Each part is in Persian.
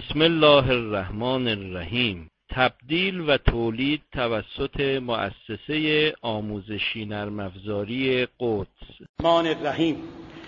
بسم الله الرحمن الرحیم. تبدیل و تولید توسط مؤسسه آموزشی نرم افزاری قدس. الرحمن الرحیم.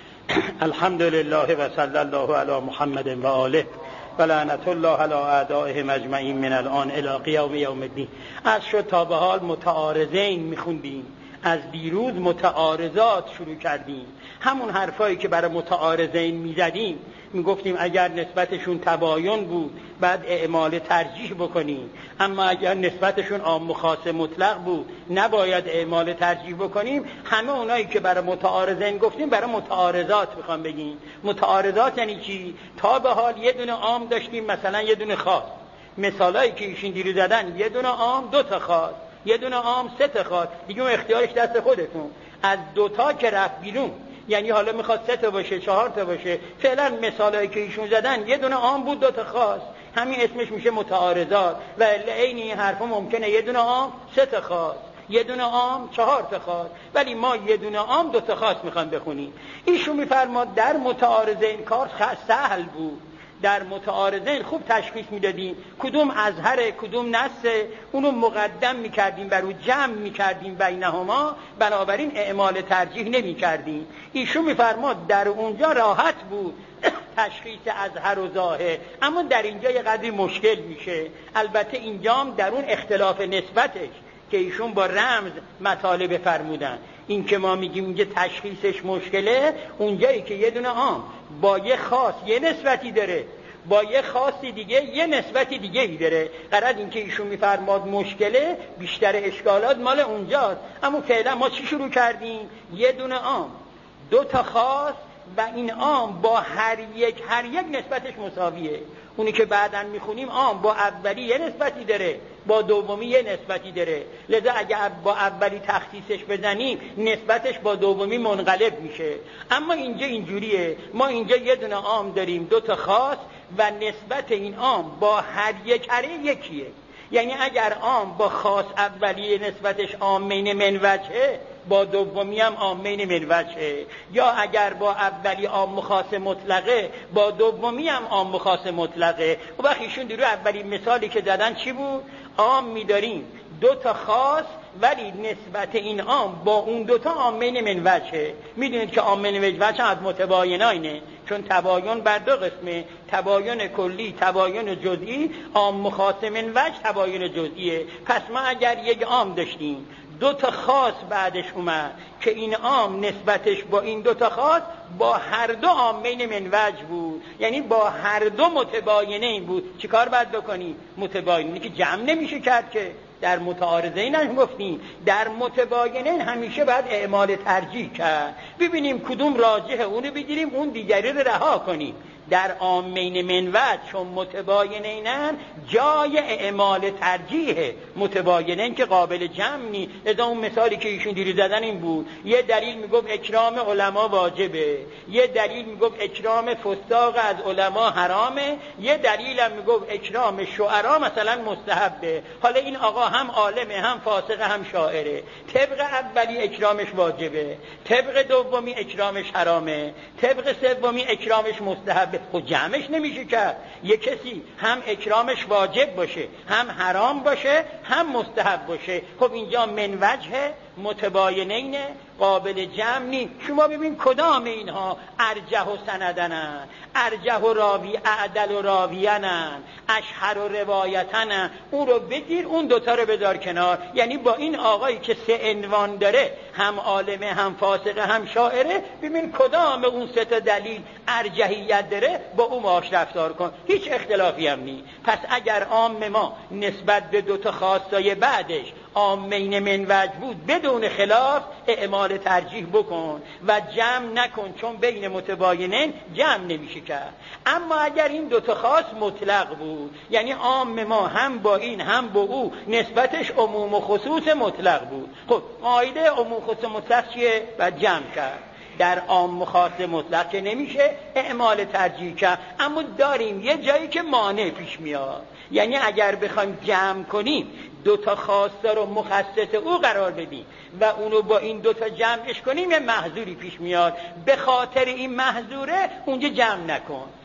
الحمد لله و صلی الله علی محمد و آله و لعنت الله علی اعدائهم اجمعین من الان الی قیام یوم الدین. از شد تا به حال متعارضین میخوندیم، از دیروز متعارضات شروع کردیم. همون حرفایی که برای متعارضین میزدیم میگفتیم اگر نسبتشون تباین بود بعد اعمال ترجیح بکنیم، اما اگر نسبتشون عام و خاص مطلق بود نباید اعمال ترجیح بکنیم. همه اونایی که برای متعارضین گفتیم برای متعارضات میخوام بگیم. متعارضات یعنی چی؟ تا به حال یه دونه عام داشتیم، مثلا یه دونه خاص. مثالایی که ایشون دیروز زدن یه دونه عام دو تا خاص، یه دونه عام سه تا خاص. دیگه اون اختیارش دست خودتون. از دوتا که رفت بیرون، یعنی حالا میخواد سه تا باشه چهار تا باشه. فعلا مثالایی که ایشون زدن یه دونه عام بود دو تا خاص، همین اسمش میشه متعارضات. و عین این حرفا ممکنه یه دونه عام سه تا خاص، یه دونه عام چهار تا خاص، ولی ما یه دونه عام دو تا خاص میخوام بخونیم. ایشون میفرماد در متعارضین کار سهل بود. در متعارضین خوب تشخیص میدادیم کدوم اظهره کدوم نصه، اونو مقدم میکردیم، بر او جمع میکردیم بینهما، بنابراین اعمال ترجیح نمیکردیم. ایشون میفرماد در اونجا راحت بود تشخیص اظهر و ظاهر، اما در اینجا یه قدری مشکل میشه. البته اینجام در اون اختلاف نسبتش که ایشون با رمز مطالب فرمودن. این که ما میگیم اینجا تشخیصش مشکله، اونجایی که یه دونه عام با یه خاص یه نسبتی داره، با یه خاصی دیگه یه نسبتی دیگه ای داره. قرار این که ایشون میفرماد مشکله، بیشتر اشکالات مال اونجاست. اما فعلا ما چی شروع کردیم؟ یه دونه عام دو تا خاص و این عام با هر یک نسبتش مساویه. اونی که بعداً میخونیم عام با اولی یه نسبتی داره، با دومی یه نسبتی داره. لذا اگه با اولی تخصیصش بزنیم نسبتش با دومی منقلب میشه. اما اینجا اینجوریه، ما اینجا یه دونه عام داریم دو تا خاص و نسبت این عام با هر یک یکیه. یعنی اگر عام با خاص اولی نسبتش عامین من وجهه، با دومی هم عامین من وجهه. یا اگر با اولی عام خاص مطلقه، با دومی هم عام خاص مطلقه. و وقتی ایشون دیرو اولی مثالی که زدن چی بود؟ عام می‌داریم دو تا خاص ولی نسبت این عام با اون دوتا عامین من وجهه. میدونید که عامین من وجه از متبایناینه، چون تباین بر دو قسمه، تباین کلی تباین جزئی، عام خاص من وجه تباین جزئیه. پس ما اگر یک عام داشتیم دو تا خاص بعدش اومد که این عام نسبتش با این دو تا خاص با هر دو عامین من وجه بود، یعنی با هر دو متباینین بود، چیکار باید بکنی؟ متباینینی که جمع نمیشه کرد که در متعارضین هم گفتیم در متباینین همیشه باید اعمال ترجیح کرد، ببینیم کدوم راجحه اونو بگیریم اون دیگری رو رها کنیم. در عامین من وجه چون متباینینن جای اعمال ترجیحه، متباینین که قابل جمع نی. لذا اون مثالی که ایشون دیروز زدن این بود، یه دلیل میگفت اکرام علما واجبه، یه دلیل میگفت اکرام فساق از علما حرامه، یه دلیل هم میگفت اکرام شعرا مثلا مستحبه. حالا این آقا هم عالمه هم فاسقه هم شاعره، طبق اولی اکرامش واجبه، طبق دومی اکرامش حرامه، طبق سومی اکرامش مستحبه. خب جمعش نمیشه کرد. یک کسی هم اکرامش واجب باشه، هم حرام باشه، هم مستحب باشه. خب اینجا من وجه متباینین قابل جمع نی. شما ببین کدام اینها ارجح و سندنن، ارجح و راوی اعدل و راویانن، اشهر و روایتنن، اون رو بگیر اون دوتا رو بذار کنار. یعنی با این آقایی که سه عنوان داره، هم عالمه هم فاسقه هم شاعره، ببین کدام اون سه تا دلیل ارجحیت داره با اون باهاش رفتار کن، هیچ اختلافی هم نی. پس اگر عام ما نسبت به دوتا خاصای بعدش عامین من وجه بود بدون خلاف اعمال ترجیح بکن و جمع نکن، چون بین متباینین جمع نمیشه کرد. اما اگر این دوتا خاص مطلق بود، یعنی عام ما هم با این هم با او نسبتش عموم و خصوص مطلق بود، خب قاعده عموم و خصوص مطلق چیه؟ و جمع کرد. در عام خاص مطلق که نمیشه اعمال ترجیح کرد. اما داریم یه جایی که مانع پیش میاد، یعنی اگر بخوایم جمع کنیم دوتا خاصه رو مخصص او قرار بدیم و اونو با این دوتا جمعش کنیم یه محظوری پیش میاد. به خاطر این محظوره اونجا جمع نکن.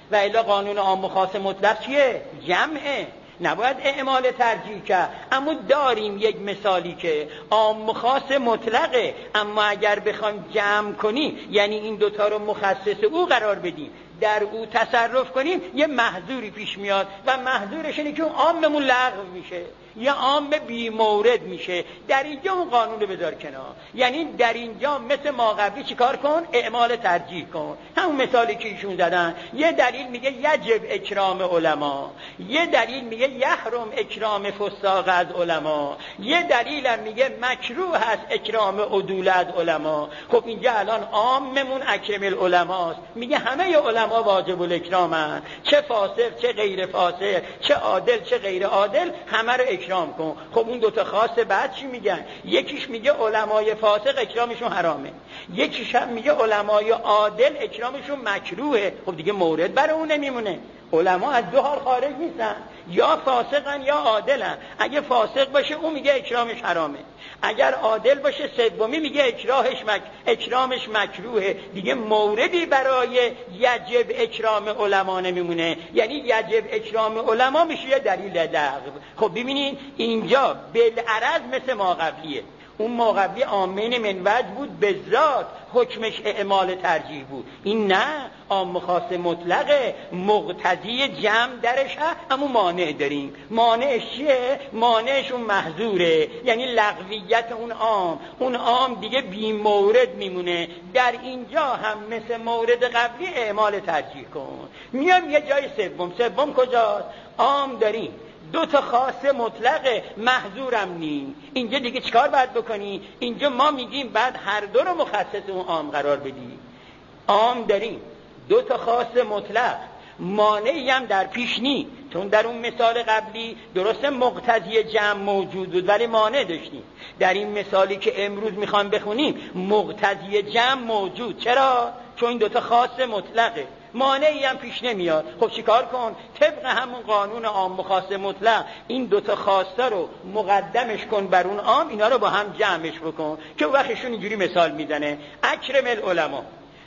و الا قانون عام و خاص مطلق چیه؟ جمعه، نباید اعمال ترجیح کرد. اما داریم یک مثالی که عام و خاص مطلقه، اما اگر بخوایم جمع کنی، یعنی این دوتا رو مخصص او قرار بدیم، در او تصرف کنیم، یه محظوری پیش میاد و محظورش اینه که اون عاممون لغو میشه یا عام بی مورد میشه. در اینجا اون قانون رو بذار کنار، یعنی در اینجا مثل ما قبلی چیکار کن؟ اعمال ترجیح کن. همون مثالی که ایشون زدن، یه دلیل میگه یجب اکرام علما، یه دلیل میگه یحرم اکرام فساق از علما، یه دلیل هم میگه مکروه هست اکرام عدول از علما. خب اینجا الان عاممون اکرم العلماست، میگه همه علما واجب الاکرامن، چه فاسق چه غیر فاسق، چه عادل چه غیر عادل، همه رو اکرام کن. خب اون دوتا خاص بعد چی میگن؟ یکیش میگه علمای فاسق اکرامشون حرامه، یکیش هم میگه علمای عادل اکرامشون مکروهه. خب دیگه مورد برای اون نمیمونه. علما از دو حال خارج نیستن، یا فاسقن یا عادلن. اگه فاسق باشه اون میگه اکرامش حرامه، اگر عادل باشه سومی میگه اکرامش مکروهه. دیگه موردی برای یجب اکرام علما نمیمونه، یعنی یجب اکرام علما میشه یه دلیل لغو. خب ببینین اینجا بالعرض مثل ما قبلیه. اون ما قبلی عامین من وجه بود، به ذات حکمش اعمال ترجیح بود. این نه، عام خاص مطلقه، مقتضی جمع درش هست، اما مانع داریم. مانعش چیه؟ مانعش اون محظوره، یعنی لغویت اون عام دیگه بی مورد میمونه. در اینجا هم مثل مورد قبلی اعمال ترجیح کن. میام یه جای سوم کجاست؟ عام داریم، دو تا خاص مطلقه، محظورم نیم. اینجا دیگه چیکار باید بکنی؟ اینجا ما میگیم بعد هر دو رو مخصص اون عام قرار بدی. عام داریم، دو تا خاص مطلق، مانعی هم در پیش نی. چون در اون مثال قبلی درست مقتضی جمع موجود بود ولی مانع داشتیم. در این مثالی که امروز میخوام بخونیم مقتضی جمع موجود. چرا؟ چون این دو تا خاص مطلقه، مانعی هم پیش نمیاد. خب چیکار کن؟ طبق همون قانون عام و خاص مطلق این دوتا خواسته رو مقدمش کن بر اون عام، اینا رو با هم جمعش بکن. که وقتشون اینجوری مثال میزنه اکرم العلما.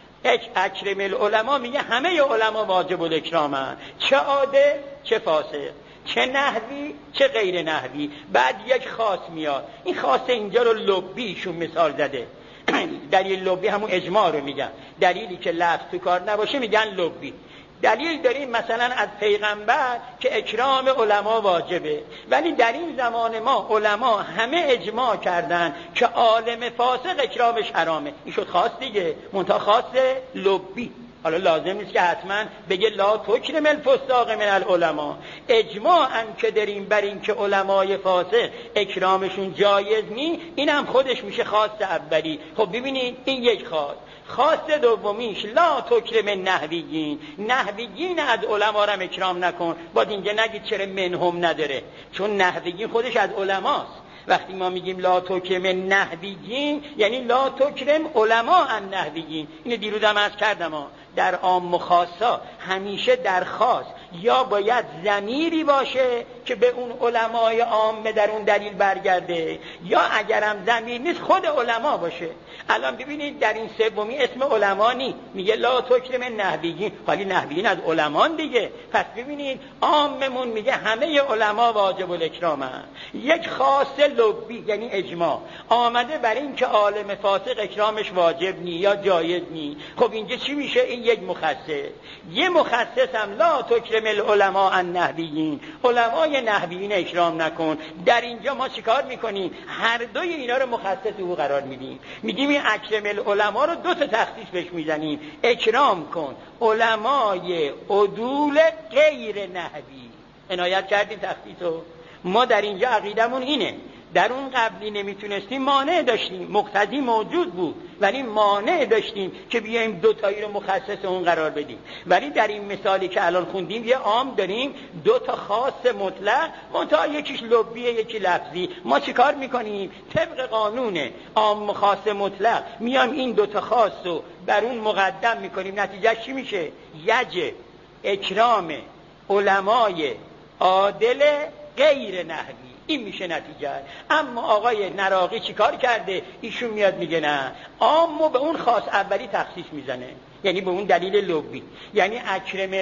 اکرم العلما میگه همه علما واجب الاکرامن، چه عادل چه فاسق، چه نحوی چه غیر نحوی. بعد یک خاص میاد، این خاص اینجا رو لبیشون مثال زده. دلیل لبی همون اجماع رو میگن، دلیلی که لفظ تو کار نباشه میگن لبی. دلیل داریم مثلا از پیغمبر که اکرام علما واجبه، ولی در این زمان ما علما همه اجماع کردن که عالم فاسق اکرامش حرامه. این شد خاص دیگه، منتها خاص لبی. حالا لازم نیست که حتما بگه لا تکرم الفساق من العلماء. اجماعاً که داریم بر این که علمای فاسق اکرامشون جایز نی، این هم خودش میشه خاص اولی. خب ببینید این یک خاص دومیش لا تکرم نحویین از علما رو اکرام نکن. باید اینجا نگید چرا منهم نداره، چون نحویین خودش از علماست. وقتی ما میگیم لا تکرم نحویین یعنی لا تکرم علما ان نحویین. اینو دیروز هم عرض کردم در عام و خاصا همیشه در خاص یا باید ضمیری باشه که به اون علمای عامه در اون دلیل برگرده، یا اگرم ضمیر نیست خود علما باشه. الان ببینید در این سومی اسم علما نی، میگه لا تکرم نحویین، حالی نحویین از علمان دیگه. پس ببینید عاممون میگه همه علما واجب الاکرامن. یک خاص لبی یعنی اجماع آمده بر این که عالم فاسق اکرامش واجب نی یا جایز نی. خب اینجا چی میشه؟ این یک مخصص. یه مخصص هم لا تکرم العلماء النحویین، علمای نحویین اکرام نکن. در اینجا ما چیکار میکنیم؟ هر دوی اینا رو مخصص او قرار میدیم. میگیم این اکرم العلماء رو دو تا تخصیص بهش میزنیم. اکرام کن علمای عدول غیر نحوی. عنایت کردیم تخصیصو؟ ما در اینجا عقیدمون اینه. در اون قبلی نمیتونستیم، مانع داشتیم، مقتضی موجود بود ولی مانع داشتیم که بیایم دوتایی رو مخصص اون قرار بدیم. ولی در این مثالی که الان خوندیم یه عام داریم، دو تا خاص مطلق، منتها یکیش لبیه یکی لفظی. ما چیکار میکنیم؟ طبق قانون عام خاص مطلق میام این دو تا خاص رو بر اون مقدم میکنیم. نتیجه چی میشه؟ یجب اکرام علمای عادل غیر نحوی. این میشه نتیجه. اما آقای نراقی چیکار کرده؟ ایشون میاد میگه نه، عامو به اون خاص اولی تخصیص میزنه، یعنی به اون دلیل لبی، یعنی اکرم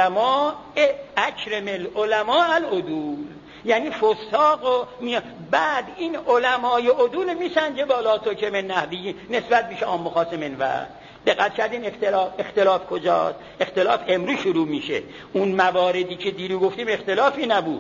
العلماء العدول، یعنی فساق و بعد این علمای عدول میسنجه بالا تو که من نحوی نسبت میشه عام خاص منور. دقت کردین اختلاف کجاست؟ اختلاف امروز شروع میشه. اون مواردی که دیرو گفتیم اختلافی نبود،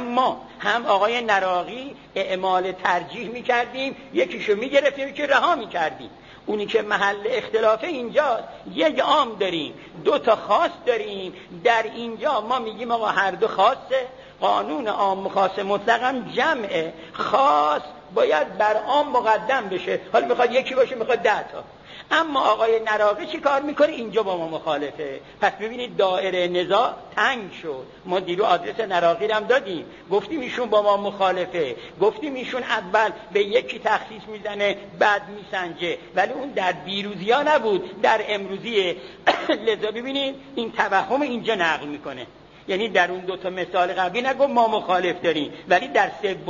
هم آقای نراقی اعمال ترجیح میکردیم، یکیشو میگرفتیم یکی رها میکردیم. اونی که محل اختلاف اینجاست، یک عام داریم، دو تا خاص داریم. در اینجا ما میگیم آقا هر دو خاصه، قانون عام و خاص مطلق هم جمعه، خاص باید بر عام مقدم بشه، حالا میخواد یکی باشه میخواد 10 تا. اما آقای نراقی چی کار میکنه؟ اینجا با ما مخالفه. پس ببینید دایره نزاع تنگ شد. ما دیرو آدرس نراقی هم دادیم، گفتیم ایشون با ما مخالفه، گفتیم ایشون اول به یکی تخصیص میزنه بعد میسنجه، ولی اون در دیروزی ها نبود، در امروزیه. لذا ببینید این توهم اینجا نقل میکنه، یعنی در اون 2 تا مثال قبلی نگو ما مخالف داریم، ولی در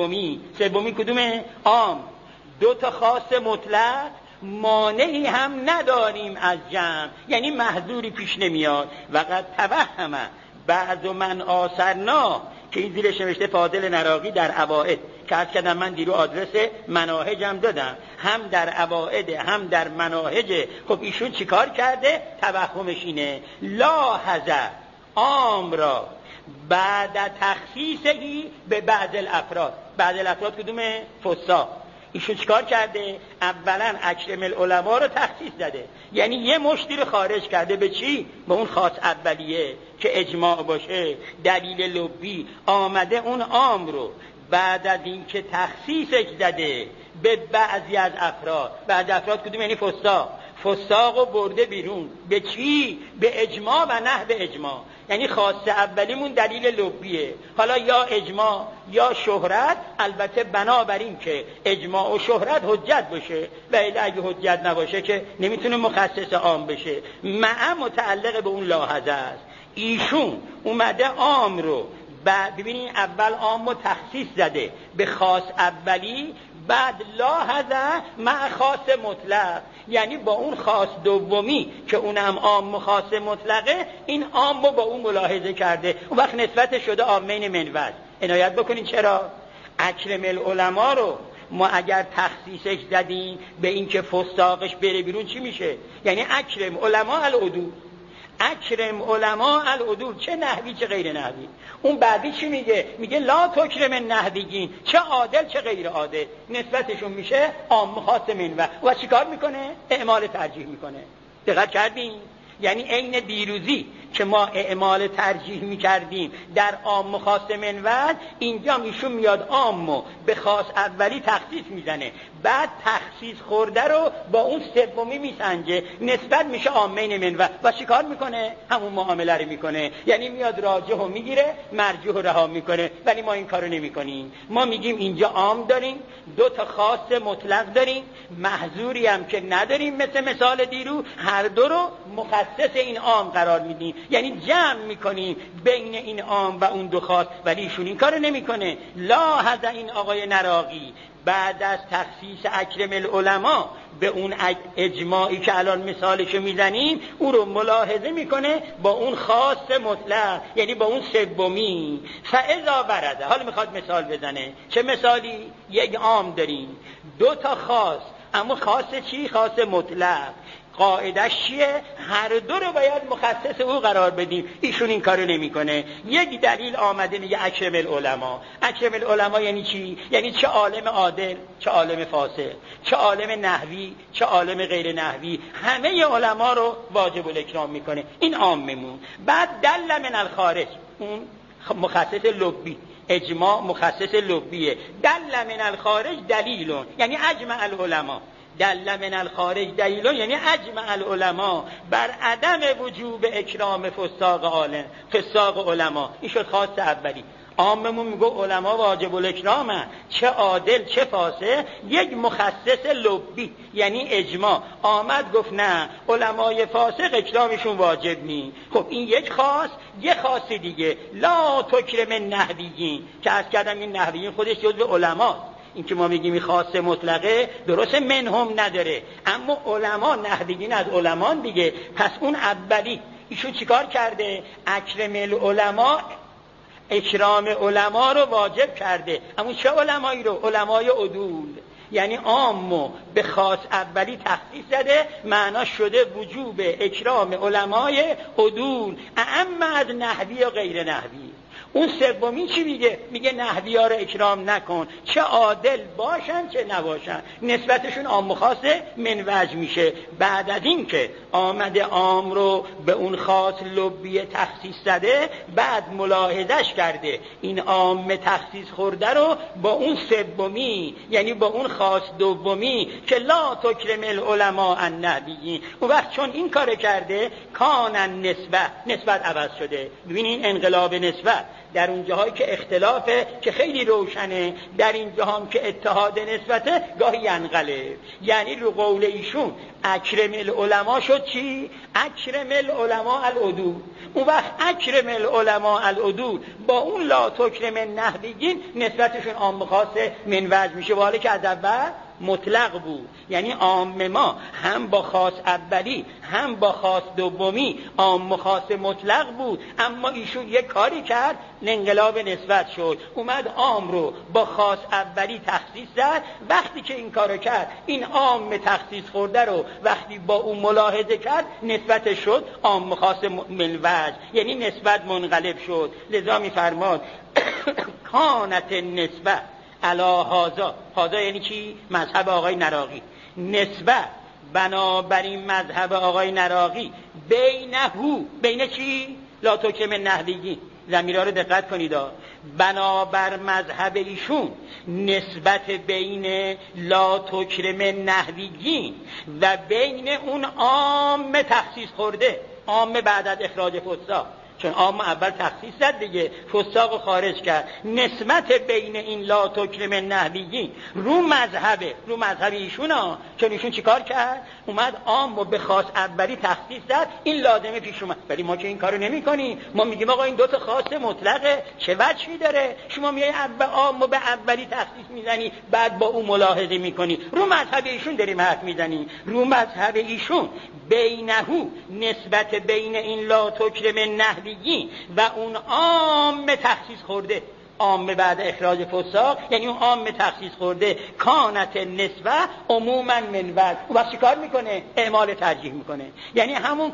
سومی کدومه؟ عام، 2 تا خاص مطلق، مانعی هم نداریم از جمع، یعنی محظوری پیش نمیاد. وقد توهم بعض من آثرنا، که این زیرش نوشته فاضل نراقی در عوائد، که عرض کردم من دیرو آدرس مناهجم دادم، هم در عوائد هم در مناهج. خب ایشون چیکار کرده؟ توهمش اینه لاحظ عام را بعد تخصیصی به بعض الافراد. بعض الافراد کدومه؟ فساق. ایشون چیکار کرده؟ اولا اکرم العلماء رو تخصیص داده، یعنی یه مشتی رو خارج کرده. به چی؟ به اون خاص اولیه که اجماع باشه، دلیل لبی آمده. اون عام رو بعد از این که تخصیصش داده به بعضی از افراد. بعضی افراد کدوم؟ یعنی فساق رو برده بیرون. به چی؟ به اجماع و نحو اجماع، یعنی خاصه اولیمون دلیل لبیه، حالا یا اجماع یا شهرت، البته بنابراین که اجماع و شهرت حجت باشه، و اگه حجت نباشه که نمیتونه مخصص عام بشه. متعلق به اون لاحظه است. ایشون اومده عام رو ببینید اول عام رو تخصیص زده به خاص اولی، بعد لاحظه مع خاص مطلق، یعنی با اون خاص دومی که اونم عام و خاص مطلقه، این عام رو با اون ملاحظه کرده. اون وقت نسبت شده عامین منوز. عنایت بکنین چرا؟ اکرم العلماء رو ما اگر تخصیصش زدیم به این که فساقش بره بیرون چی میشه؟ یعنی اکرم علماء العدول، اکرم علماء العدول، چه نحوی چه غیر نحوی. اون بعدی چی میگه؟ میگه لا تکرم النحویین، چه عادل چه غیر عادل، نسبتشون میشه عام خاص منوع. و چیکار میکنه؟ اعمال ترجیح میکنه. دقت کردین؟ یعنی عین دیروزی که ما اعمال ترجیح میکردیم در عام خاص منوع، اینجا ایشون میاد عامو به خاص اولی تخصیص میزنه، بعد تخصیص خورده رو با اون سومی میسنجه، نسبت میشه عامین منوع. و چیکار میکنه؟ همون معامله رو میکنه، یعنی میاد راجح رو میگیره، مرجوح رو رها میکنه. ولی ما این کارو نمیکنیم. ما میگیم اینجا عام داریم، 2 تا خاص مطلق داریم، محظوری هم که نداریم مثال دیرو، هر دو رو مخصص این عام قرار میدیم، یعنی جمع میکنیم بین این عام و اون 2 خاص. ولی ایشون این کارو نمیکنه. لاحظ این آقای نراقی بعد از تخصیص اکرم العلماء به اون اجماعی که الان مثالشو میزنیم، او رو ملاحظه میکنه با اون خاص مطلق، یعنی با اون سومی. فاذا ورده، حالا میخواد مثال بزنه. چه مثالی؟ یک عام داریم، 2 تا خاص، اما خاص چی؟ خاص مطلق. قاعدش چیه؟ هر دو رو باید مخصص او قرار بدیم. ایشون این کارو نمیکنه. یک دلیل آمده میگه اکرم العلماء. اکرم العلماء یعنی چی؟ یعنی چه عالم عادل، چه عالم فاسق، چه عالم نحوی، چه عالم غیر نحوی، همه علما رو واجب الاکرام میکنه. این عام میمون. بعد دل من الخارج، اون مخصص لبی، اجماع مخصص لبیه. دل من الخارج دلیلون، یعنی اجمع العلماء. دل من الخارج دلیلون یعنی اجمع العلماء بر عدم وجوب اکرام فساق علما. این شد خاص اولی. عاممون میگه علما واجب الاکرامه، چه عادل چه فاسق. یک مخصص لبی یعنی اجماع آمد گفت نه علمای فاسق اکرامشون واجب نی. خب این یک خاص. یک خاص دیگه لا تکرم نحویین که از کردم این نحویین خودش جزو علماست. این که ما میگیم خاص مطلقه درست منهم نداره، اما علما نحویین از علمان دیگه. پس اون اولی ایشون چیکار کرده؟ اکرم العلماء، اکرام علما رو واجب کرده. اما چه علمایی رو؟ علمای عدول. یعنی عامو به خاص اولی تخصیص زده، معنا شده وجوب اکرام علمای عدول اما از نحوی یا غیر نحوی. اون سومی چی میگه؟ میگه نحوی ها رو اکرام نکن، چه عادل باشن چه نباشن، نسبتشون عام و خاصه من وجه میشه. بعد از این که آمده عام رو به اون خاص لبی تخصیص زده، بعد ملاحظش کرده این عام تخصیص خورده رو با اون سومی یعنی با اون خاص دومی که لا تکرم العلماء النحویین، اون وقت چون این کار کرده کانن نسبت عوض شده. ببینین انقلاب نسبت در اون جاهایی که اختلافه که خیلی روشنه، در این جاها هم که اتحاد نسبته گاهی انقلب. یعنی رو قول ایشون اکرم العلماء شد چی؟ اکرم العلماء العدول. اون وقت اکرم العلماء العدول با اون لا تکرم النحویین نسبتشون عام خاصه من وجه میشه، حالا که از اول مطلق بود. یعنی عام ما هم با خاص اولی هم با خاص دومی عام خاص مطلق بود، اما ایشون یک کاری کرد انقلاب نسبت شد، اومد عام رو با خاص اولی تخصیص زد. وقتی که این کارو کرد این عام تخصیص خورده رو وقتی با اون ملاحظه کرد نسبت شد عام خاص من وجه، یعنی نسبت منقلب شد. لذا میفرماد کانت نسبت علا هازا یعنی چی؟ مذهب آقای نراقی. نسبت بنابراین مذهب آقای نراقی بین چی؟ لا تکرم نحویین. ضمیرها رو دقت کنید. بنابر مذهب ایشون نسبت بین لا تکرم نحویین و بین اون عام تخصیص خورده، عام بعد از اخراج فساق، چون عام اول تخصیص زد دیگه، فساق خارج کرد. نسبت بین این لا تکرم نحویین رو مذهب ایشون ها، چون ایشون چیکار کرد؟ اومد عام و به خاص اولی تخصیص زد، این لازمه پیش اومد. ولی ما که این کارو نمی‌کنیم، ما میگیم آقا این دو تا خاص مطلقه، چه وجهی داره؟ شما میای عام و به اولی تخصیص میزنی بعد با اون ملاحظه میکنی. رو مذهب ایشون داریم حرف میزنی. رو مذهب ایشون بینهو نسبت بین این لا تکرم نحویین و اون عام تخصیص خورده، عام بعد اخراج فساق، یعنی اون عام تخصیص خورده کانت نسبه عموما من وجه. او بس چیکار میکنه؟ اعمال ترجیح میکنه. یعنی همون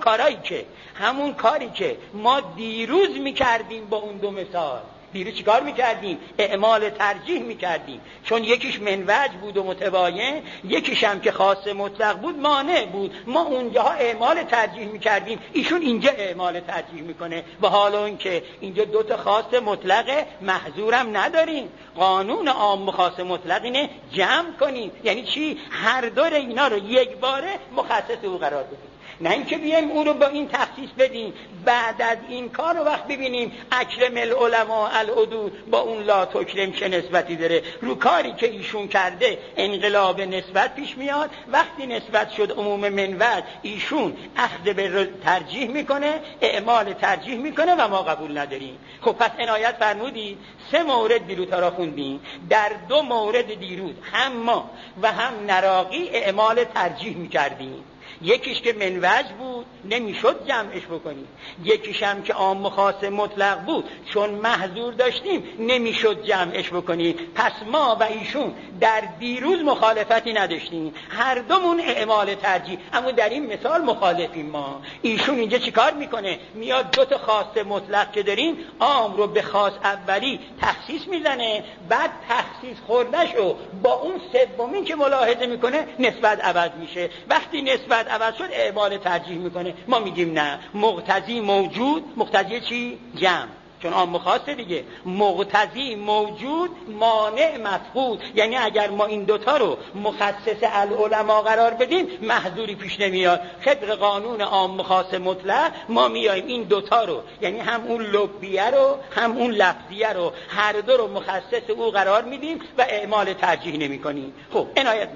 کاری که ما دیروز میکردیم با اون دو مثال، دیروز چیکار میکردیم؟ اعمال ترجیح میکردیم، چون یکیش من وجه بود و متباین، یکیش هم که خاص مطلق بود مانع بود. ما اونجاها اعمال ترجیح میکردیم، ایشون اینجا اعمال ترجیح میکنه. و حالا این که اینجا دوتا خاص مطلق محظورم نداریم، قانون عام خاص مطلق اینه جمع کنیم. یعنی چی؟ هر دور اینا رو یک باره مخصص او قرار بدیم، نه اینکه بیایم اون رو با این تخصیص بدیم بعد از این کار رو وقت ببینیم اکرم العلماء العدول با اون لا تکرم چه نسبتی داره. رو کاری که ایشون کرده انقلاب نسبت پیش میاد. وقتی نسبت شد عموم من وجه، ایشون اخذ به ترجیح میکنه، اعمال ترجیح میکنه و ما قبول نداریم. خب پس عنایت فرمودید 3 مورد دیروز را خوندیم. در 2 مورد دیروز هم ما و هم نراقی اعمال ترجیح میکردیم. یکیش که من وجه بود نمیشد جمعش بکنیم، یکیش هم که عام خاص مطلق بود چون محظور داشتیم نمیشد جمعش بکنیم. پس ما و ایشون در دیروز مخالفتی نداشتیم، هر دومون اعمال ترجیح. اما در این مثال مخالفیم ما. ایشون اینجا چیکار میکنه؟ میاد 2 تا خاص مطلق که داریم عام رو به خاص اولی تخصیص میزنه، بعد تخصیص خوردهشو با اون سومی که ملاحظه میکنه نسبت عوض میشه. وقتی نسبت عوض شد اعمال ترجیح میکنه. ما میگیم نه، مقتضی موجود، مقتضی چی؟ جمع. چون عام و خاصه دیگه. مقتضی موجود، مانع مفقود. یعنی اگر ما این دوتا رو مخصص العلماء قرار بدیم محظوری پیش نمیاد. خبر قانون عام و خاص مطلق ما میایم این دوتا رو، یعنی هم اون لبیه رو هم اون لفظیه رو، هر دو رو مخصص او قرار میدیم و اعمال ترجیح نمی کنیم. خب عنایت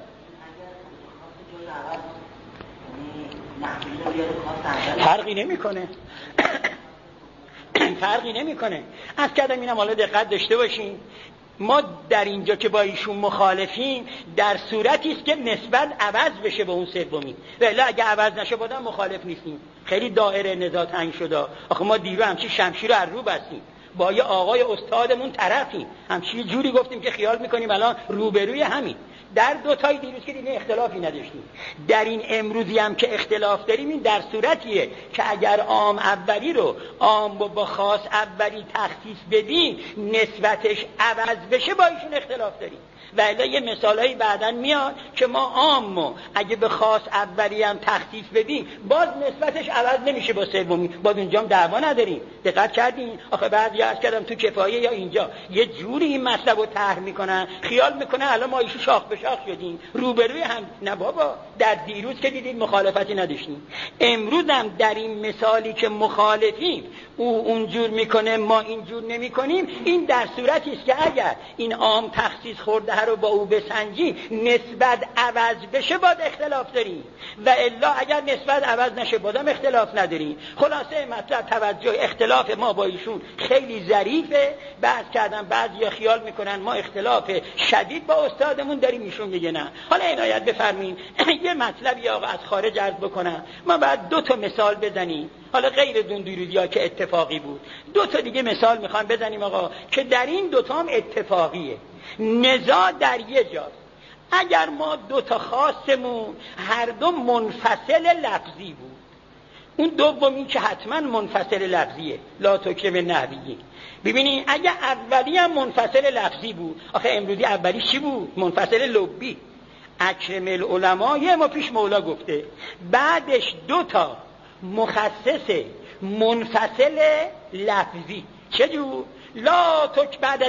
فرقی نمیکنه. فرقی نمیکنه. از کردم اینم حالا دقت داشته باشین، ما در اینجا که با ایشون مخالفیم در صورتی است که نسبت عوض بشه به اون سومی، ولی اگه عوض نشه بودن مخالف نیستیم. خیلی دایره نزاع تنگ شده. آخه ما دیرو همچی شمشیر رو رو بستیم، با یه آقای استادمون طرفیم، همچی جوری گفتیم که خیال میکنیم الان روبروی همین. در دو تای دیروز که دیگه اختلافی نداشتیم. در این امروزی هم که اختلاف داریم این در صورتیه که اگر عام اولی رو عام با خاص اولی تخصیص بدیم نسبتش عوض بشه با ایشون اختلاف داریم. ولی یه مثالایی بعداً میاد که ما عامو اگه به خاص اولی هم تخصیص بدیم باز نسبتش عوض نمیشه با سومی، باز اونجا هم دعوا نداریم. دقت کردین؟ آخه بعضیا عرض کردم تو کفایه یا اینجا یه جوری این مطلب رو طرح میکنن خیال میکنن الان ما ایشون شاخ به شاخ شدیم روبروی هم. نه بابا، در دیروز که دیدید مخالفتی نداشتیم، امروز هم در این مثالی که مخالفیم او اونجور میکنه ما اینجور نمیکنیم، این در صورتی است که اگر این عام تخصیص خورده رو با او بسنجی نسبت عوض بشه باید اختلاف داریم، و الا اگر نسبت عوض نشه بازم اختلاف نداریم. خلاصه مطلب توجه اختلاف ما با ایشون خیلی ظریفه. بحث کردن بعضیا خیال میکنن ما اختلاف شدید با استادمون داریم، ایشون میگه نه. حالا عنایت بفرمایید یه مطلبی آقا از خارج عرض بکنم، ما بعد دو تا مثال بزنیم، حالا غیر دیروزیا که اتفاقی بود، دو تا دیگه مثال میخوام بزنیم آقا که در این دو تا هم اتفاقیه. نزاع در یه جاست. اگر ما دو تا خاصمون هر دو منفصل لفظی بود، اون دومی که حتما منفصل لفظیه، لا تکرم نحویی. ببینین اگه اولی هم منفصل لفظی بود، آخه امروزی اولی چی بود؟ منفصل لبی. اکرم العلماء یه ما پیش مولا گفته، بعدش دو تا مخصص منفصل لفظی. چجور؟ لا تک بعد از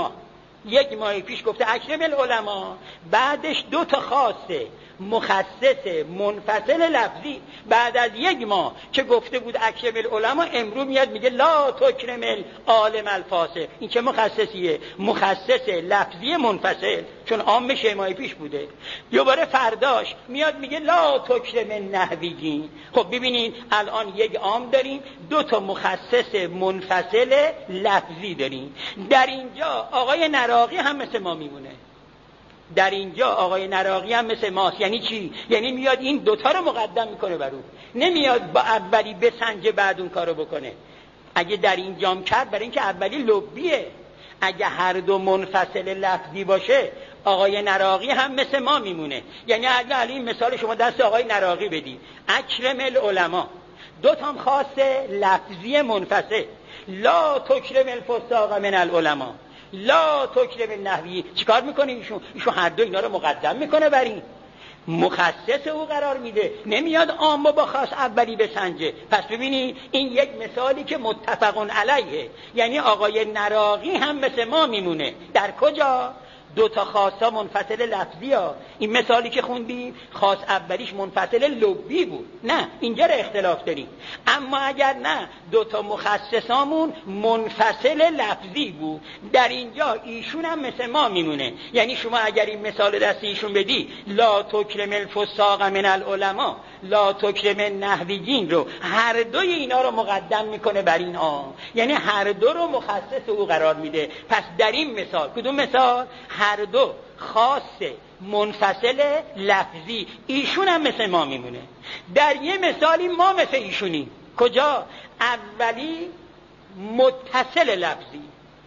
یک ماه پیش گفته اکرم العلماء، بعدش دو تا خاصه مخصص منفصل لفظی. بعد از یک ماه که گفته بود اکرم العلماء، امروز میاد میگه لا تکرم العالم الفاسق. این چه مخصصیه؟ مخصص لفظی منفصل، چون عام ماه پیش بوده. دوباره فرداش میاد میگه لا تکرم نحویین. خب ببینین الان یک عام داریم، دو تا مخصص منفصل لفظی داریم. در اینجا آقای نراقی هم مثل ما میمونه. در اینجا آقای نراقی هم مثل ماست. یعنی چی؟ یعنی میاد این دوتا رو مقدم میکنه بر اون، نمیاد با اولی بسنجه بعد اون کارو بکنه. اگه در اینجام کرد برای اینکه اولی لبیه، اگه هر دو منفصل لفظی باشه آقای نراقی هم مثل ما میمونه. یعنی اگه این مثال شما دست آقای نراقی بدید، اکرم العلماء، دو تا خاصه لفظی منفصل، لا تکرم الفساق من العلماء، لا تکرم النحوی. چیکار میکنه ایشون هر دو اینا رو مقدم میکنه بر این، مخصص او قرار میده، نمیاد عام با خاص اولی بسنجه. پس ببینید این یک مثالی که متفقون علیه، یعنی آقای نراقی هم مثل ما میمونه. در کجا؟ دو تا خاصا منفصل لفظی ها. این مثالی که خوندیم خاص اولیش منفصل لبی بود، نه اینجا را اختلاف داریم. اما اگر نه دو تا مخصصامون منفصل لفظی بود، در اینجا ایشون هم مثل ما میمونه. یعنی شما اگر این مثال دست ایشون بدی لا تکرم الفساق من العلماء، لا تکرم النحویین رو، هر دوی اینا رو مقدم میکنه بر این عام، یعنی هر دو رو مخصص او قرار میده. پس در این مثال، کدوم مثال؟ هر دو خاص منفصل لفظی، ایشون هم مثل ما میمونه. در یه مثالی ما مثل ایشونیم. کجا؟ اولی متصل لفظی،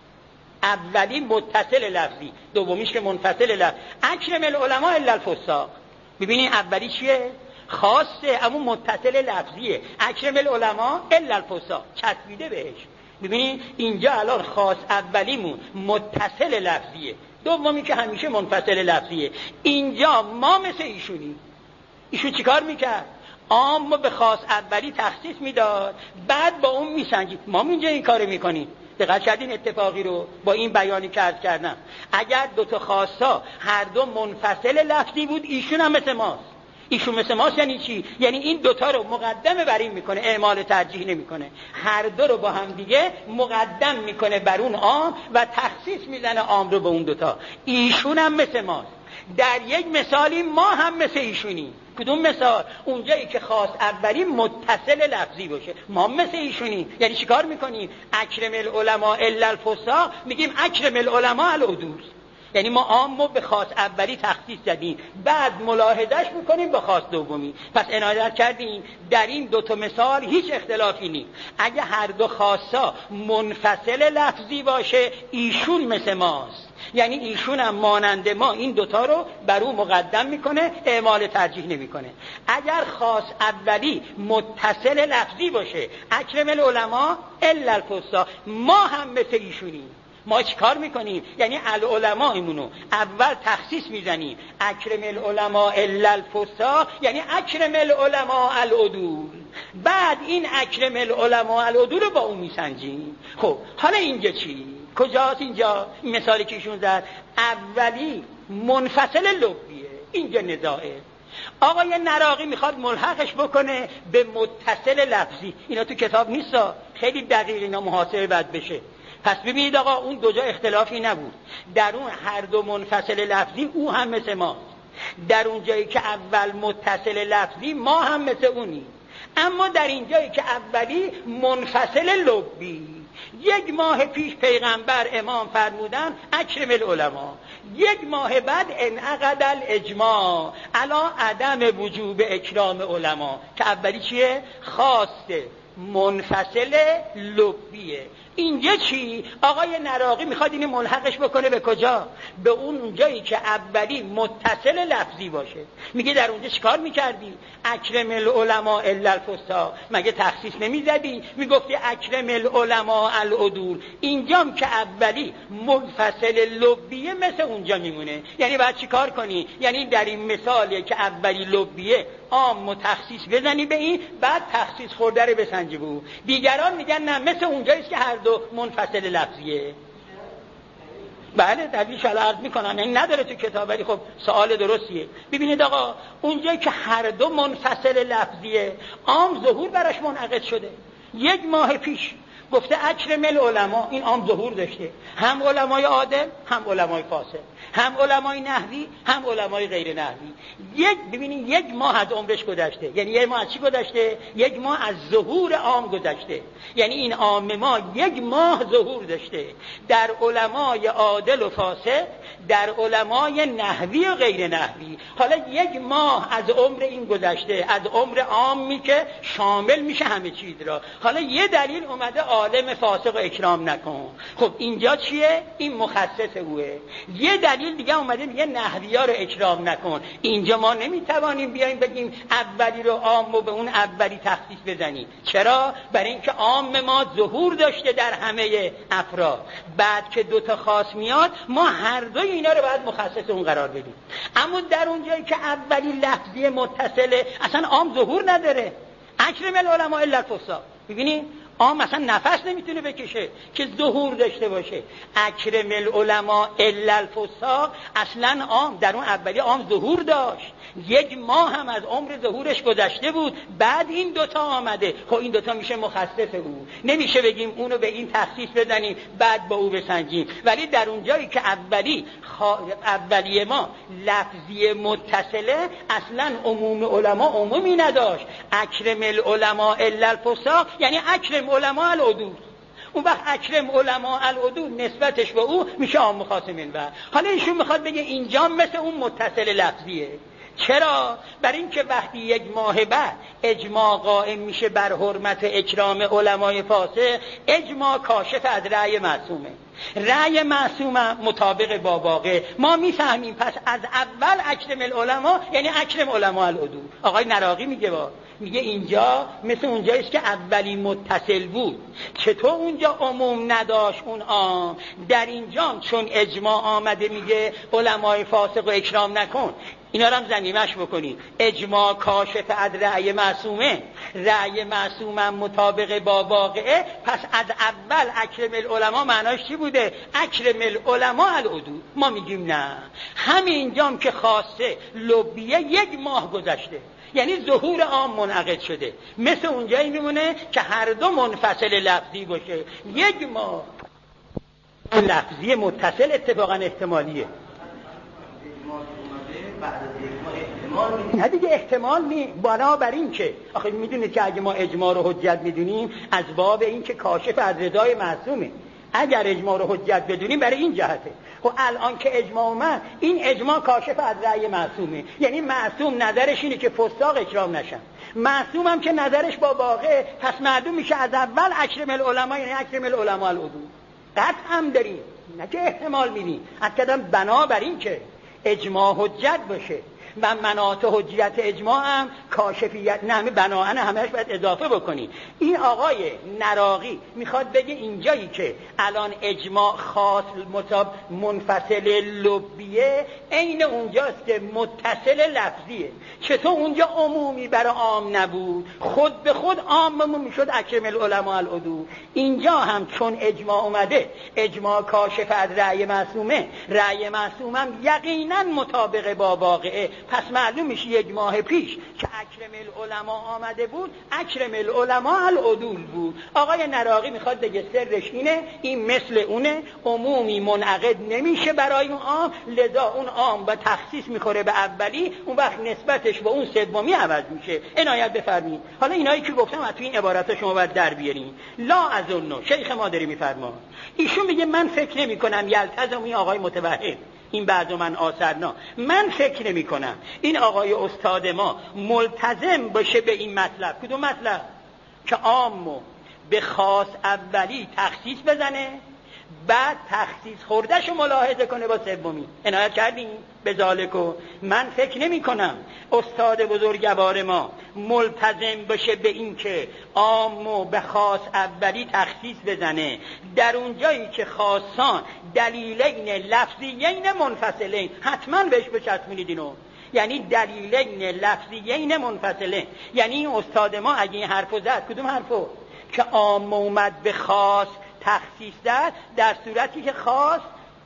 اولی متصل لفظی، دومیش که منفصل لفظی. اکرم العلماء الا الفساق. ببینید اولی چیه؟ خاصه اما متصل لفظیه، اکرم العلماء الا الفساق، چسبیده بهش. ببینید اینجا الان خاص اولیمون متصل لفظیه، دومی که همیشه منفصل لفظیه. اینجا ما مثل ایشونیم. ایشون چیکار میکرد؟ عام به خاص اولی تخصیص میداد، بعد با اون میسنجید. ما اینجا این کارو میکنیم. دقت کردین اتفاقی رو با این بیانی که عرض کردم؟ اگر دو تا خاصا هر دو منفصل لفظی بود، ایشون هم مثل ماست. ایشون مثل ماست یعنی چی؟ یعنی این دوتا رو مقدم بر این میکنه، اعمال ترجیح نمیکنه، هر دو رو با هم دیگه مقدم میکنه بر اون عام و تخصیص میزنه عام رو به اون دوتا. ایشون هم مثل ماست. در یک مثالی ما هم مثل ایشونیم. کدوم مثال؟ اونجایی که خاص اولی متصل لفظی باشه، ما مثل ایشونیم. یعنی چیکار میکنیم؟ اکرم العلماء الا الفصاح، میگیم اکرم العلماء العدول. یعنی ما عامو به خاص اولی تخصیص دادیم، بعد ملاحظهش میکنیم با خاص دومی. پس عنایت کردیم در این دو تا مثال هیچ اختلافی نیست. اگه هر دو خاصا منفصل لفظی باشه، ایشون مثل ماست، یعنی ایشون هم مانند ما این دوتا رو بر او مقدم میکنه، اعمال ترجیح نمیکنه. اگر خاص اولی متصل لفظی باشه، اکرم العلماء الا الفصاح، ما هم مثل ایشونیم. ما چیکار میکنیم؟ یعنی العلمایمونو اول تخصیص میزنیم، اکرم العلماء الا الفصاح، یعنی اکرم العلماء العدول. بعد این اکرم العلماء العدول رو با اون میسنجیم. خب حالا اینجا چی؟ کجاست اینجا؟ این مثالی که ایشون زد اولی منفصل لفظیه، اینجا نزاعه. آقای نراقی میخواد ملحقش بکنه به متصل لفظی. اینا تو کتاب نیستا، خیلی دقیق اینا محاسبه باید بشه. پس ببینید آقا اون دو جا اختلافی نبود، در اون هر دو منفصل لفظی او هم مثل ما، در اون جایی که اول متصل لفظی ما هم مثل اونی. اما در این جایی که اولی منفصل لفظی، یک ماه پیش پیغمبر امام فرمودن اکرم العلماء، یک ماه بعد انعقد الاجماع علی عدم وجوب اکرام علماء، که اولی چیه؟ خاصه منفصل لفظیه. اینجا چی؟ آقای نراقی میخواد اینو ملحقش بکنه به کجا؟ به اون جایی که اولی متصل لفظی باشه. میگه در اونجا چیکار میکردی؟ اکرم العلماء الا الفصاح، مگه تخصیص نمیزدی؟ میگفتی اکرم العلماء العدول. اینجام که اولی منفصل لفظیه مثل اونجا میمونه. یعنی باید چیکار کنی؟ یعنی در این مثالی که اولی لفظیه عام تخصیص بزنی به این، بعد تخصیص خورده رو بسنجی بود. دیگران میگن نه، مثل اونجاییست که هر دو منفصل لفظیه. بله دلیلش عرض میکنم، یعنی نداره تو کتاب، ولی خب سوال درستیه. ببینید آقا اونجایی که هر دو منفصل لفظیه، عام ظهور براش منعقد شده. یک ماه پیش گفته اکرم العلماء، این عام ظهور داشته، هم علمای عادل هم علمای فاسد، هم علمای نحوی هم علمای غیر نحوی. ببینید یک ماه از عمرش گذشته. یعنی یک ماه از چی گذشته؟ یک ماه از ظهور عام گذشته. یعنی این عام ما یک ماه ظهور داشته در علمای عادل و فاسد، در علمای نحوی و غیر نحوی. حالا یک ماه از عمر این گذشته، از عمر عامی که شامل میشه همه چیز را. حالا یه دلیل اومده عالم فاسق و اکرام نکن. خب اینجا چیه؟ این مخصص اوه. یه دلیل دیگه اومده میگه نحوی‌ها رو اکرام نکن. اینجا ما نمیتوانیم بیایم بگیم اولی رو عام و به اون اولی تخصیص بزنیم. چرا؟ برای اینکه عام ما ظهور داشته در همه افراد. بعد که دوتا خاص میاد، ما هر دوی اینا رو باید مخصص اون قرار بدیم. اما در اون جایی که اولی لفظی متصله، اصلا عام ظهور نداره. اکرم العلماء الا الفصاح. ببینید عام مثلا نفس نمیتونه بکشه که ظهور داشته باشه. اکرم العلماء الا الفصاح، اصلا عام در اون اولی عام ظهور داشت، یک ماه هم از عمر ظهورش گذشته بود، بعد این دوتا آمده. خب این دوتا میشه مخصص او، نمیشه بگیم اونو به این تخصیص بدنیم بعد با او بسنجیم. ولی در اون جایی که اولی ما لفظی متصله، اصلا عموم علما عمومی نداشت. اکرم العلماء الا الفصاح یعنی اکرم علماء العدول. اون وقت اکرم علماء العدول نسبتش به او میشه عام خاصمین. و حالا ایشون میخواد بگه اینجا مثل اون متصل لفظیه. چرا؟ برای اینکه وقتی یک ماه بعد اجماع قائم میشه بر حرمت اکرام علمای فاسق، اجماع کاشف از رأی معصومه. رأی معصومه مطابق با واقع. ما میفهمیم پس از اول اکرم العلماء یعنی اکرم علماء العدول. آقای نراقی میگه اینجا مثل اونجاییست که اولی متصل بود. چطور اونجا عموم نداشت اون در اینجا چون اجماع آمده میگه علمای فاسق و اکرام نکن، اینا رو هم ضمیمش بکنید. اجماع کاشف از رأی معصومه، رأی معصومم مطابق با واقعه، پس از اول اکرم العلماء معناش چی بوده؟ اکرم العلماء العدول. ما میگیم نه، همینجام که خاصه لبیه 1 ماه گذشته، یعنی ظهور عام منعقد شده، مثل اونجایی میمونه که هر دو منفصل لفظی باشه. 1 ماه لفظی متصل اتفاقا احتمالیه، نه دیگه احتمال نی. بنابراین که آخه میدونید که اگه ما اجماع رو حجت میدونیم از باب این که کاشف از رضای معصومه، اگر اجماع رو حجت بدونیم برای این جهته. و الان که اجماع اومد، این اجماع کاشف از رأی معصومه، یعنی معصوم نظرش اینه که فساق اکرام نشن، معصوم هم که نظرش با واقع، پس معلوم میشه از اول اکرم العلماء یعنی اکرم العلماء العدول. قطع هم داریم، نه که احتمال میدیم. اصلا بنابراین که اجماع حجت باشه و مناط حجیت اجماع هم کاشفیت، نه بناهن همهش باید اضافه بکنی. این آقای نراقی میخواد بگه اینجایی که الان اجماع خاص منفصل لبیه عین اونجاست که متصل لفظیه. چطور اونجا عمومی برای عام نبود، خود به خود عام میشد اکرم العلماء العدول. اینجا هم چون اجماع اومده، اجماع کاشف از رأی معصومه، رأی معصومم یقینا مطابق با واقعه، پس معلوم میشه 1 ماه پیش که اکرم العلماء آمده بود، اکرم العلماء العدول بود. آقای نراقی میخواد بگه سرش اینه، این مثل اونه، عمومی منعقد نمیشه برای اون عام، لذا اون عام با تخصیص میخوره به اولی، اون وقت نسبتش با اون سومی عوض میشه. عنایت بفرمایید. حالا اینایی که گفتم از توی این عبارات شما باید در بیارین. لا اظن، شیخ مادری میفرما، ایشون میگه من فکر نمی‌کنم یلتزم این آقای متوهم، این بعض من آثرنا، من فکر نمی کنم این آقای استاد ما ملتزم باشه به این مطلب. کدوم مطلب؟ که عامو به خاص اولی تخصیص بزنه، بعد تخصیص خوردهشو ملاحظه کنه با سومی. عنایت کردین به ذالکو. من فکر نمی کنم استاد بزرگوار ما ملتزم باشه به این که عامو به خاص اولی تخصیص بزنه در اونجایی که خاصان دلیلین لفظیین منفصلین. حتما بهش بچسبونید اینو، یعنی دلیلین لفظیین منفصلین. یعنی این استاد ما اگه این حرفو زد، کدوم حرفو؟ که عام اومد به خاص تخصیص داد در صورتی که خاص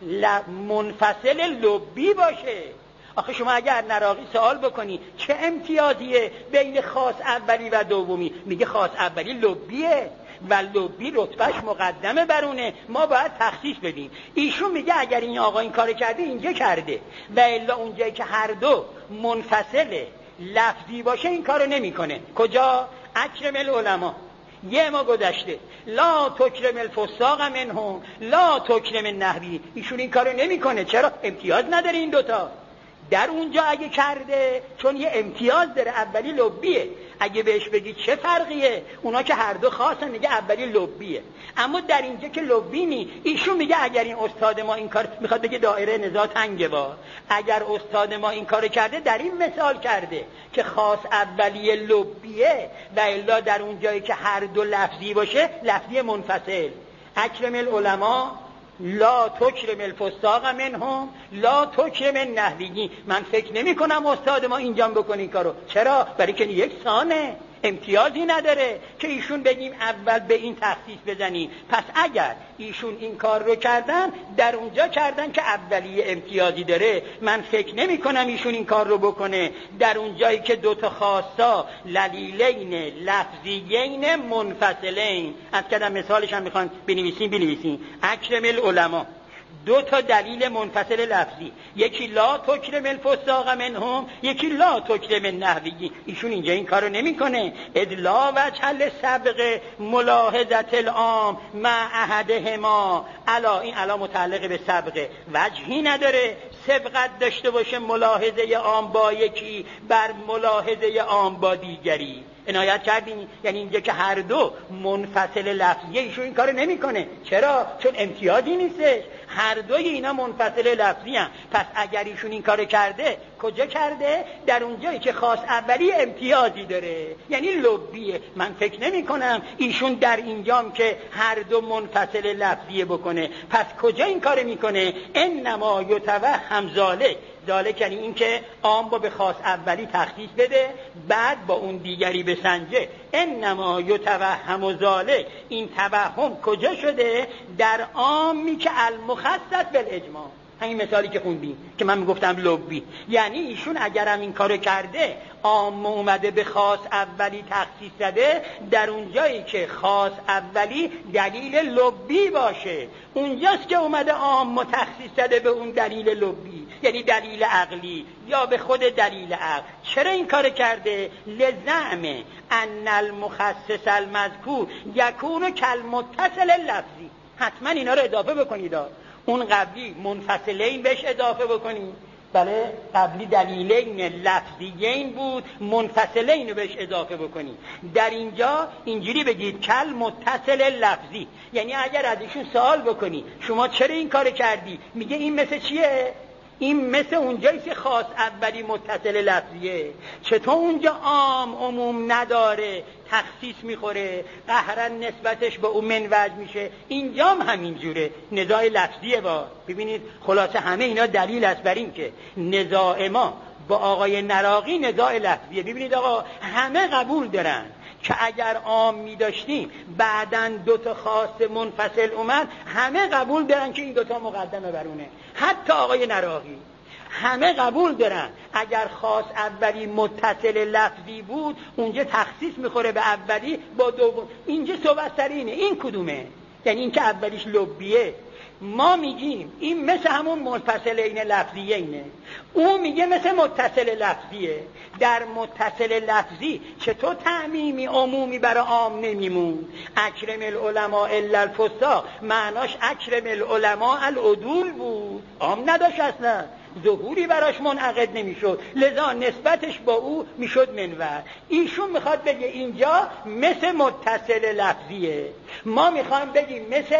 منفصل لبی باشه. آخه شما اگر نراقی سوال بکنی چه امتیازیه بین خاص اولی و دومی، میگه خاص اولی لبیه و لبی رتبهش مقدمه برونه، ما باید تخصیص بدیم. ایشون میگه اگر این آقا این کار کرده اینجا کرده، و الا اونجایی که هر دو منفصل لفظی باشه این کارو نمیکنه. کجا؟ اکرم العلماء. 1 ماه گذشته، لا تکرم الفساق منهم لا تکرم النحوی. ایشون این کارو نمیکنه. چرا؟ امتیاز نداره این دوتا. در اونجا اگه کرده چون یه امتیاز داره، اولی لبیه، اگه بهش بگی چه فرقیه، اونا که هر دو خاصن میگه اولی لبیه، اما در اینجا که لبی نی. ایشون میگه اگر این استاد ما این کار، میخواد بگه دایره نزاع تنگه با، اگر استاد ما این کار کرده در این مثال کرده که خاص اولی لبیه، و الا در اونجایی که هر دو لفظی باشه لفظی منفصل. اکرم العلماء لا تکرم الفساق منهم لا تکرم النحوی. من فکر نمی کنم استاد ما اینجا بکنه این کارو. چرا؟ برای که یک سانه امتیازی نداره که ایشون بگیم اول به این تخصیص بزنیم. پس اگر ایشون این کار رو کردن در اونجا کردن که اولیه امتیازی داره، من فکر نمی کنم ایشون این کار رو بکنه در اونجایی که دوتا خاصا دلیلین لفظیین منفصلین. از کدام مثالش هم میخوان بنویسین. اکرم العلماء، 2 تا دلیل منفصل لفظی، یکی لا تکرم الفساق منهم، یکی لا تکرم النحوی. ایشون اینجا این کارو نمیکنه. ادلا و چل سبق ملاحظت العام مع احدهما. این علا متعلق به سبقه، وجهی نداره سبقت داشته باشه ملاحظه عام با یکی بر ملاحظه عام با دیگری. عنایت کردین؟ یعنی اینجا که هر دو منفصل لفظیه ایشون این کارو نمیکنه. چرا؟ چون امتیازی نیستش، هر دوی اینا منفصل لفظی هم. پس اگر ایشون این کارو کرده، کجا کرده؟ در اونجایی که خاص اولی امتیازی داره، یعنی لبیه. من فکر نمی کنم ایشون در اینجام که هر دو منفصل لفظیه بکنه. پس کجا این کارو میکنه؟ انما یتوهم ذالک ذالک یعنی این که عام با به خاص اولی تخصیص بده بعد با اون دیگری بسنجه. انما یتوهم ذالک، این توهم کجا شده؟ در عامی که المخصص بالاجماع. همین مثالی که خوندیم که من میگفتم لبی، یعنی ایشون اگرم این کارو کرده عام اومده به خاص اولی تخصیص زده، در اونجایی که خاص اولی دلیل لبی باشه اونجاست که اومده عام تخصیص زده به اون دلیل لبی، یعنی دلیل عقلی یا به خود دلیل عقل. چرا این کار کرده؟ لزعم ان المخصص المذکور یکون کالمتصل اللفظی. حتما اینا رو اضافه بکنید، اون قبلی منفصلین بهش اضافه بکنید. بله، قبلی دلیلین لفظیین بود، منفصلین رو بهش اضافه بکنید. در اینجا اینجوری بگید کل متصل لفظی، یعنی اگر از ایشون سوال بکنی شما چرا این کار کردی، میگه این مثل چیه؟ این مثل اونجایی که خاص اولی متصل لفظیه. چطور اونجا عام عموم نداره تخصیص میخوره، قهرن نسبتش به اون من وجه میشه، اینجا هم همینجوره، نزاع لفظیه. با ببینید خلاصه همه اینا دلیل است بر این که نزاع ما با آقای نراقی نزاع لفظیه. ببینید آقا همه قبول دارن که اگر عام می داشتیم بعدن دوتا خاص منفصل اومد، همه قبول دارن که این دوتا مقدمه برونه. حتی آقای نراقی همه قبول دارن اگر خاص اولی متصل لفظی بود اونجا تخصیص میخوره به اولی با دوم. اینجا صحبت سر اینه. این کدومه؟ یعنی این که اولیش لبیه. ما میگیم این مثل همون منفصلین لفظیه اینه، اون میگه مثل متصل لفظیه. در متصل لفظی چطور تعمیمی عمومی برای عام نمیمون؟ اکرم العلماء الا الفساق معناش اکرم العلماء العدول بود، عام نداشت اصلا، ظهوری براش منعقد نمیشد، لذا نسبتش با او میشد منور. ایشون میخواد بگه اینجا مثل متصل لفظیه، ما میخوایم بگیم مثل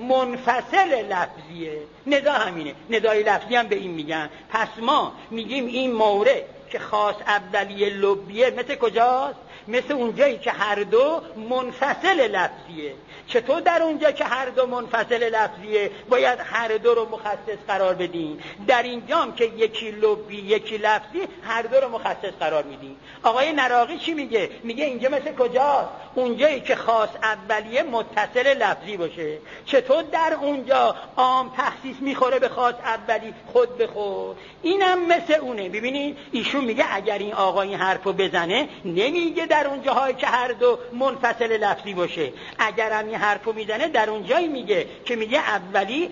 منفصل لفظیه. ندا همینه، ندای لفظی هم به این میگن. پس ما میگیم این مورد که خاص اولیه لبیه مثل کجاست؟ مثل اونجایی که هر دو منفصل لفظیه. چطور در اونجا که هر دو منفصل لفظیه باید هر دو رو مخصص قرار بدیم؟ در اینجام که یکی لبی یکی لفظی هر دو رو مخصص قرار میدیم. آقای نراقی چی میگه؟ میگه اینجا مثل کجاست؟ اونجایی که خاص اولیه متصل لفظی باشه. چطور در اونجا عام تخصیص میخوره به خاص اولی خود به خود؟ اینم مثل اونه. ببینید ایشون میگه اگر این آقا این حرفو بزنه نمیگه در اونجاهایی که هر دو منفصل لفظی باشه. اگر هم این حرفو میزنه در اونجایی میگه که میگه اولی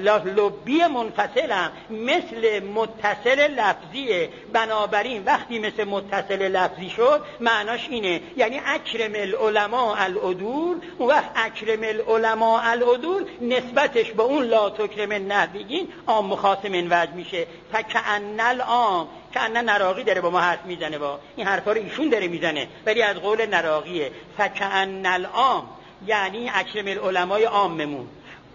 لبی منفصلم مثل متصل لفظیه، بنابراین وقتی مثل متصل لفظی شد معناش اینه، یعنی اکرم العلماء العدول. اون وقت اکرم العلماء العدول نسبتش با اون لا تکرم النحویین عام مخاص من وجه میشه. فکأن العام، کأن نراقی داره با ما حرف میزنه، با این حرفا رو ایشون داره میزنه ولی از قول نراقیه. فکأن العام یعنی اکرم العلماء عاممون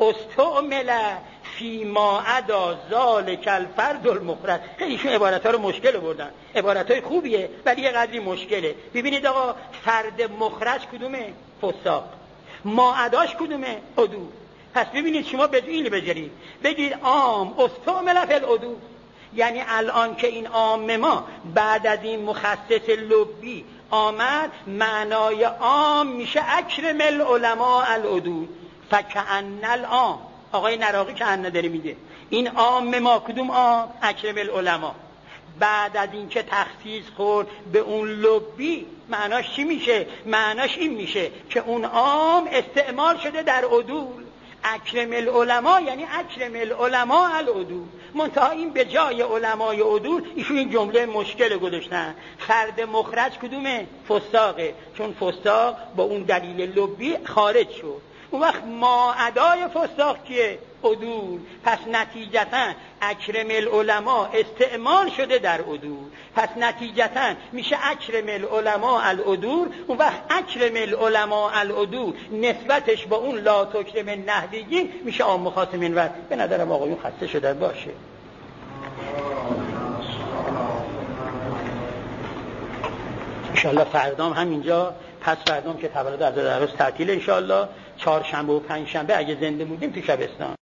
استعمل فی ما عدا ذالک الفرد المخرج. ایشون عبارت‌ها رو مشکل بردن، عبارت‌های خوبیه ولی یه قدری مشکله. ببینید آقا فرد مخرج کدومه؟ فساق. ما عداش کدومه؟ عدول. پس ببینید شما بدین بذارید بگید عام استعمل فی العدول، یعنی الان که این عام ما بعد از این مخصص لبی آمد معنای عام میشه اکرم العلماء العدول. فکأن العام، آقای نراقی که ان داره میگه این عام ما کدوم عام؟ اکرم العلماء. بعد از این که تخصیص خورد به اون لبی معناش چی میشه؟ معناش این میشه که اون عام استعمال شده در عدول. اکرم العلماء یعنی اکرم العلماء العدول. منتها این به جای علمای عدول ایشون این جمله مشکل گذاشتن. فرد مخرج کدومه؟ فساقه، چون فساق با اون دلیل لبی خارج شد. اون وقت ما ادای فساق کیه؟ عدول. پس نتیجتاً اکرم العلماء استعمال شده در عدول، پس نتیجتاً میشه اکرم العلماء العدول. اون وقت اکرم العلماء العدول نسبتش با اون لا تکرم النحویین میشه عام مخاص منور. به نظرم آقایون خسته شدن باشه. انشاءالله فردام همینجا، پس فردام که تولد عزیز عروس تعطیل، انشاءالله چهارشنبه و پنجشنبه اگه زنده بودیم تو شبستان.